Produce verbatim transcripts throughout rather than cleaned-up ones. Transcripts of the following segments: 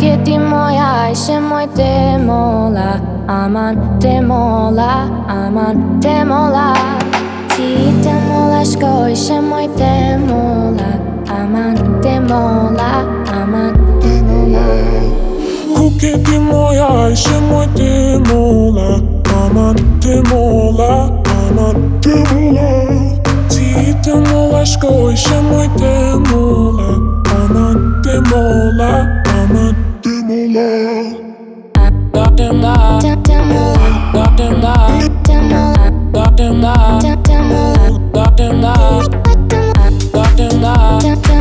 ti moja ishe moj te mola Aman te mola, aman te mola Ti te mola shko ishe moj te mola Aman te mola, aman te mola Kuke ti moja ishe moj te mola Aman te mola, aman te mola Ti te mola shko ishe moj te mola Aman te mola, aman te mola Te mola, te mola, te mola, te mola, te mola, te mola, te mola, te mola, te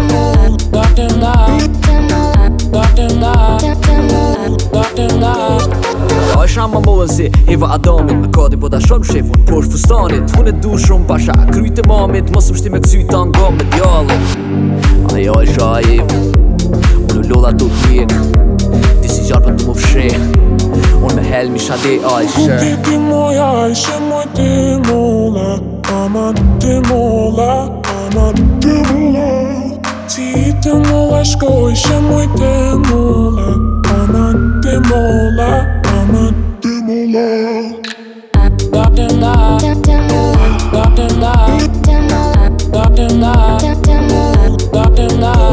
mola. Għax għamma mowzi, Iva għadomit Ma kodi boda xom xef un porx fustanit Hun id-du xrum paxa, krujti mamit Ma subx timek sujtan gomit jallit Ajo ġajib Unu l-lola tutmik Disi ġarba tumu fxie Un meħel mi xadi għajxe Kuke ti moja ishe moj te mola Aman te mola, aman te mola Ti te mola shko ishe moj te mola Aman te mola, aman te mola Te mola, te mola, te mola, te mola, te mola, te mola, te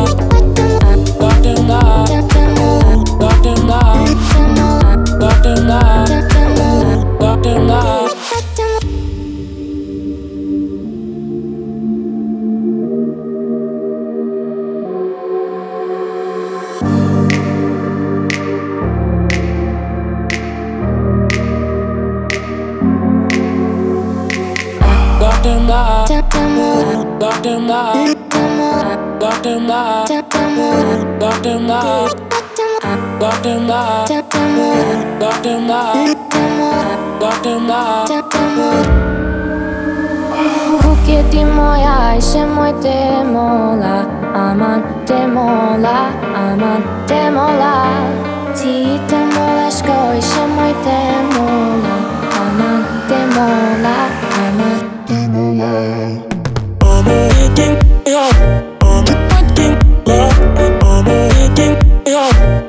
Kuke ti moja ishe moj te mola Aman te mola, aman te mola Ti te mola shko ishe moj te mola Aman te mola, aman te mola I'm waiting, yeah. I'm waiting, yeah. I'm waiting, yeah.